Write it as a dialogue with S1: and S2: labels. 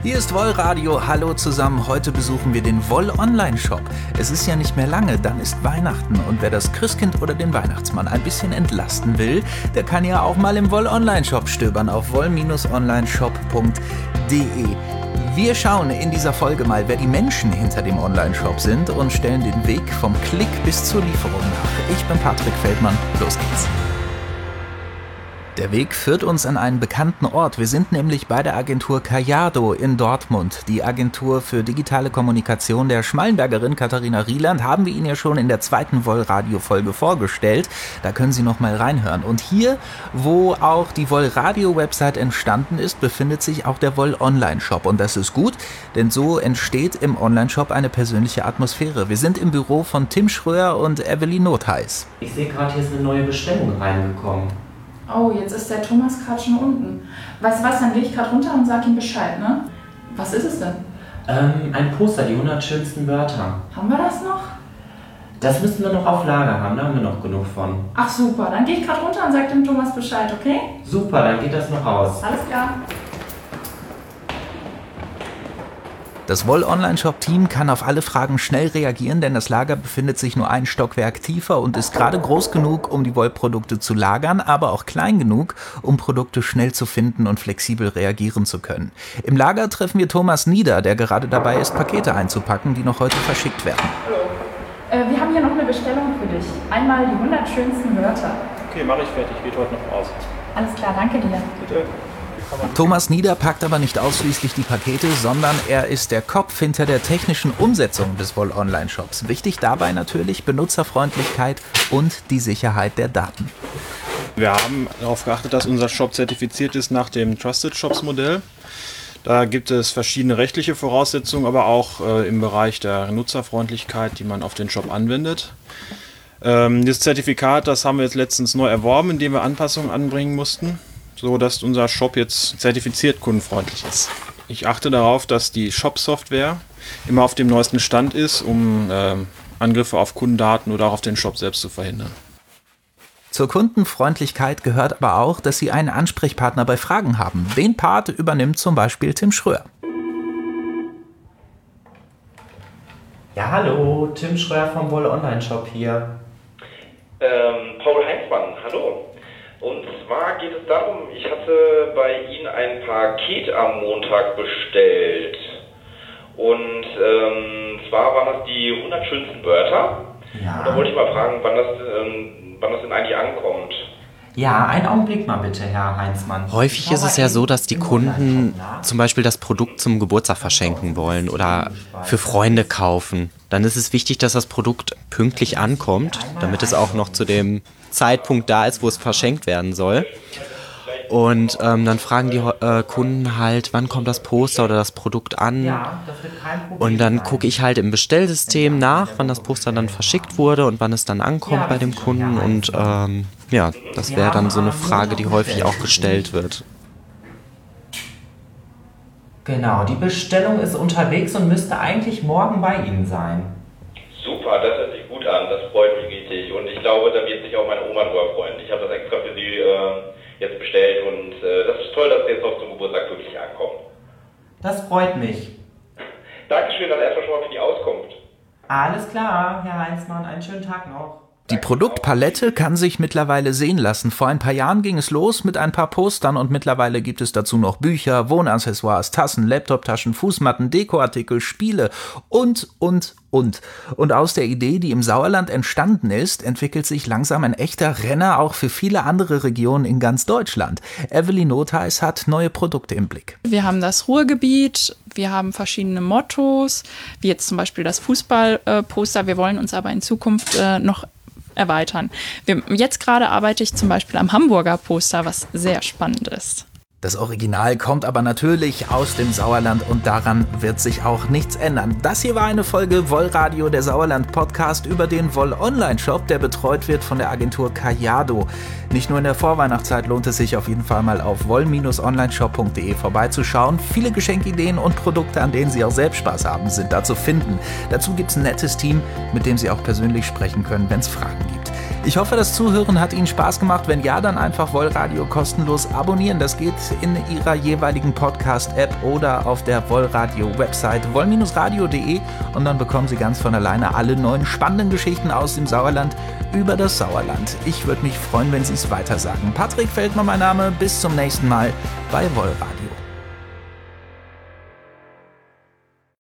S1: Hier ist Wollradio, hallo zusammen, heute besuchen wir den Woll-Online-Shop. Es ist ja nicht mehr lange, dann ist Weihnachten und wer das Christkind oder den Weihnachtsmann ein bisschen entlasten will, der kann ja auch mal im Woll-Online-Shop stöbern auf woll-onlineshop.de. Wir schauen in dieser Folge mal, wer die Menschen hinter dem Online-Shop sind und stellen den Weg vom Klick bis zur Lieferung nach. Ich bin Patrick Feldmann, los geht's. Der Weg führt uns an einen bekannten Ort. Wir sind nämlich bei der Agentur Callado in Dortmund. Die Agentur für digitale Kommunikation der Schmallenbergerin Katharina Rieland haben wir Ihnen ja schon in der zweiten Wollradio-Folge vorgestellt. Da können Sie noch mal reinhören. Und hier, wo auch die Wollradio-Website entstanden ist, befindet sich auch der Woll-Online-Shop. Und das ist gut, denn so entsteht im Online-Shop eine persönliche Atmosphäre. Wir sind im Büro von Tim Schröer und Evelyn Notheis.
S2: Ich sehe gerade, hier ist eine neue Bestellung reingekommen.
S3: Oh, jetzt ist der Thomas gerade schon unten. Weißt du was, dann gehe ich gerade runter und sag ihm Bescheid, ne? Was ist es denn?
S2: Ein Poster, die 100 schönsten Wörter.
S3: Haben wir das noch?
S2: Das müssen wir noch auf Lager haben, da haben wir noch genug von.
S3: Ach super, dann gehe ich gerade runter und sag dem Thomas Bescheid, okay?
S2: Super, dann geht das noch raus.
S3: Alles klar.
S1: Das Woll-Online-Shop-Team kann auf alle Fragen schnell reagieren, denn das Lager befindet sich nur ein Stockwerk tiefer und ist gerade groß genug, um die Wollprodukte zu lagern, aber auch klein genug, um Produkte schnell zu finden und flexibel reagieren zu können. Im Lager treffen wir Thomas Nieder, der gerade dabei ist, Pakete einzupacken, die noch heute verschickt werden.
S3: Hallo. Wir haben hier noch eine Bestellung für dich. Einmal die 100 schönsten Wörter.
S4: Okay, mache ich fertig, geht heute noch raus.
S3: Alles klar, danke dir.
S4: Bitte.
S1: Thomas Nieder packt aber nicht ausschließlich die Pakete, sondern er ist der Kopf hinter der technischen Umsetzung des Woll-Online-Shops. Wichtig dabei natürlich Benutzerfreundlichkeit und die Sicherheit der Daten.
S4: Wir haben darauf geachtet, dass unser Shop zertifiziert ist nach dem Trusted Shops Modell. Da gibt es verschiedene rechtliche Voraussetzungen, aber auch im Bereich der Nutzerfreundlichkeit, die man auf den Shop anwendet. Das Zertifikat, das haben wir jetzt letztens neu erworben, indem wir Anpassungen anbringen mussten, so dass unser Shop jetzt zertifiziert kundenfreundlich ist. Ich achte darauf, dass die Shop-Software immer auf dem neuesten Stand ist, um Angriffe auf Kundendaten oder auch auf den Shop selbst zu verhindern.
S1: Zur Kundenfreundlichkeit gehört aber auch, dass Sie einen Ansprechpartner bei Fragen haben. Den Part übernimmt zum Beispiel Tim Schröer.
S2: Ja, hallo, Tim Schröer vom Woll-Online-Shop hier.
S5: Paul Heinzmann, hallo. Und zwar geht es darum, ich hatte bei Ihnen ein Paket am Montag bestellt. Und zwar waren das die 100 schönsten Wörter.
S2: Ja.
S5: Und da wollte ich mal fragen, wann das denn eigentlich ankommt.
S2: Ja, einen Augenblick mal bitte, Herr Heinzmann.
S6: Häufig ist es ja so, dass die Kunden zum Beispiel das Produkt zum Geburtstag verschenken wollen oder für Freunde kaufen. Dann ist es wichtig, dass das Produkt pünktlich ankommt, damit es auch noch zu dem Zeitpunkt da ist, wo es verschenkt werden soll. Und dann fragen die Kunden halt, wann kommt das Poster oder das Produkt an. Und dann gucke ich halt im Bestellsystem nach, wann das Poster dann verschickt wurde und wann es dann ankommt bei dem Kunden. Und ja, das wäre dann so eine Frage, die häufig auch gestellt wird.
S2: Genau, die Bestellung ist unterwegs und müsste eigentlich morgen bei Ihnen sein.
S5: Super, das hört sich gut an, das freut mich richtig. Und ich glaube, da wird sich auch meine Oma drüber freuen. Ich habe das extra für Sie jetzt bestellt und das ist toll, dass es jetzt noch zum Geburtstag wirklich ankommt.
S2: Das freut mich.
S5: Dankeschön dann erstmal schon mal für die Auskunft.
S2: Alles klar, Herr Heinzmann, einen schönen Tag noch.
S1: Die Produktpalette kann sich mittlerweile sehen lassen. Vor ein paar Jahren ging es los mit ein paar Postern und mittlerweile gibt es dazu noch Bücher, Wohnaccessoires, Tassen, Laptoptaschen, Fußmatten, Dekoartikel, Spiele und. Und aus der Idee, die im Sauerland entstanden ist, entwickelt sich langsam ein echter Renner auch für viele andere Regionen in ganz Deutschland. Evelyn Notheis hat neue Produkte im Blick.
S7: Wir haben das Ruhrgebiet, wir haben verschiedene Mottos, wie jetzt zum Beispiel das Fußballposter. Wir wollen uns aber in Zukunft noch erweitern. Jetzt gerade arbeite ich zum Beispiel am Hamburger Poster, was sehr spannend ist.
S1: Das Original kommt aber natürlich aus dem Sauerland und daran wird sich auch nichts ändern. Das hier war eine Folge Wollradio, der Sauerland-Podcast über den Woll-Online-Shop, der betreut wird von der Agentur Callado. Nicht nur in der Vorweihnachtszeit lohnt es sich auf jeden Fall mal auf woll-onlineshop.de vorbeizuschauen. Viele Geschenkideen und Produkte, an denen Sie auch selbst Spaß haben, sind da zu finden. Dazu gibt es ein nettes Team, mit dem Sie auch persönlich sprechen können, wenn es Fragen gibt. Ich hoffe, das Zuhören hat Ihnen Spaß gemacht. Wenn ja, dann einfach Wollradio kostenlos abonnieren. Das geht in Ihrer jeweiligen Podcast-App oder auf der Wollradio-Website woll-radio.de und dann bekommen Sie ganz von alleine alle neuen spannenden Geschichten aus dem Sauerland über das Sauerland. Ich würde mich freuen, wenn Sie es weitersagen. Patrick Feldmann mein Name. Bis zum nächsten Mal bei Wollradio.